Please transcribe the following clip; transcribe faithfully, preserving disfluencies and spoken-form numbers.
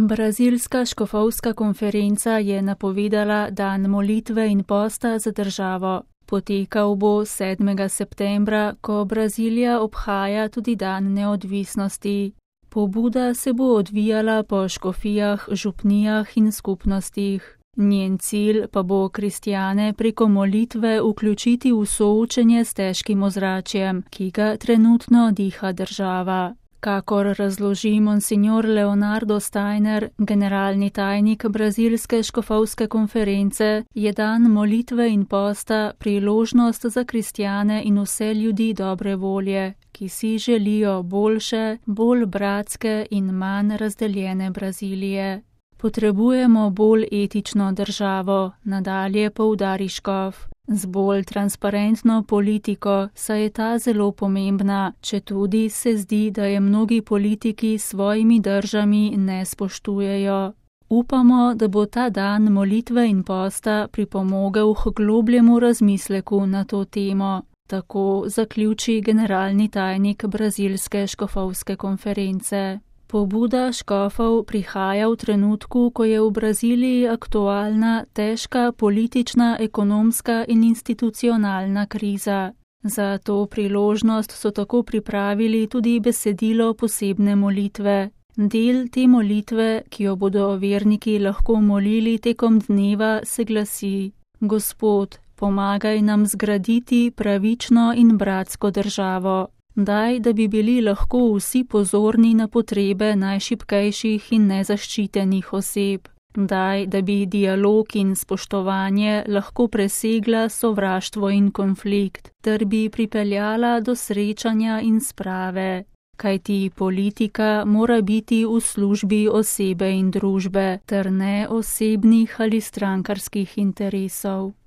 Brazilska škofovska konferenca je napovedala dan molitve in posta za državo. Potekal bo sedmega septembra, ko Brazilija obhaja tudi dan neodvisnosti. Pobuda se bo odvijala po škofijah, župnijah in skupnostih. Njen cilj pa bo kristjane preko molitve vključiti v soočenje s težkim ozračjem, ki ga trenutno diha država. Kakor razloži monsignor Leonardo Steiner, generalni tajnik Brazilske škofovske konference, je dan molitve in posta priložnost za kristjane in vse ljudi dobre volje, ki si želijo boljše, bolj bratske in manj razdeljene Brazilije. Potrebujemo bolj etično državo, nadalje poudari škof, z bolj transparentno politiko, saj je ta zelo pomembna, četudi se zdi, da je mnogi politiki svojimi držami ne spoštujejo. Upamo, da bo ta dan molitve in posta pripomogel k globljemu razmisleku na to temo, tako zaključi generalni tajnik Brazilske škofovske konference. Pobuda škofov prihaja v trenutku, ko je v Braziliji aktualna težka politična, ekonomska in institucionalna kriza. Za to priložnost so tako pripravili tudi besedilo posebne molitve. Del te molitve, ki jo bodo verniki lahko molili tekom dneva, se glasi: Gospod, pomagaj nam zgraditi pravično in bratsko državo. Daj, da bi bili lahko vsi pozorni na potrebe najšibkejših in nezaščitenih oseb. Daj, da bi dialog in spoštovanje lahko presegla sovraštvo in konflikt, ter bi pripeljala do srečanja in sprave. Kajti politika mora biti v službi osebe in družbe, ter ne osebnih ali strankarskih interesov.